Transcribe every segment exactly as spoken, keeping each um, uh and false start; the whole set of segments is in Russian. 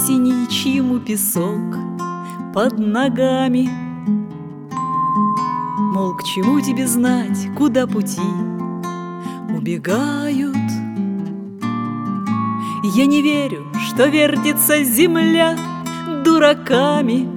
осени, чьему песок под ногами. Мол, к чему тебе знать, куда пути убегают? Я не верю, что вертится земля дураками.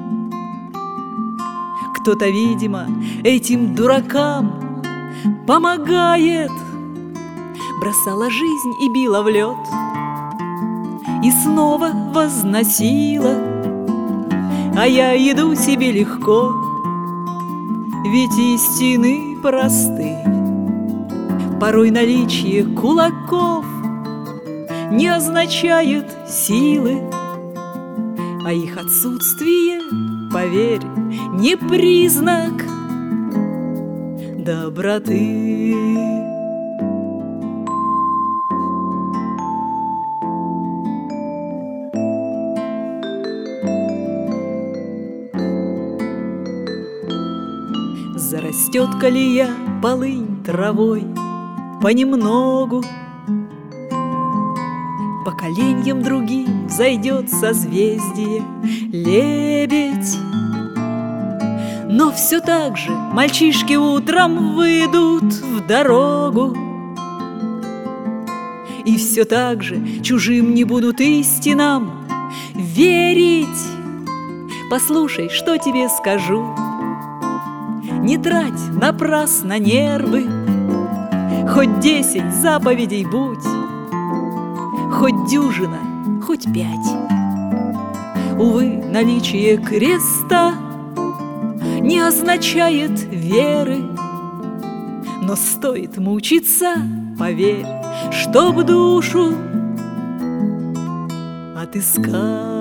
Кто-то, видимо, этим дуракам помогает. Бросала жизнь и била в лед, и снова возносила. А я иду себе легко, ведь истины просты. Порой наличие кулаков не означает силы, а их отсутствие, поверь, не признак доброты. Зарастет колея полынь травой понемногу, поколеньям другим зайдет созвездие лебедь. Но все так же мальчишки утром выйдут в дорогу, и все так же чужим не будут истинам верить. Послушай, что тебе скажу: не трать напрасно нервы, хоть десять заповедей будь, хоть дюжина, хоть пять. Увы, наличие креста не означает веры, но стоит мучиться, поверь, чтоб душу отыскать.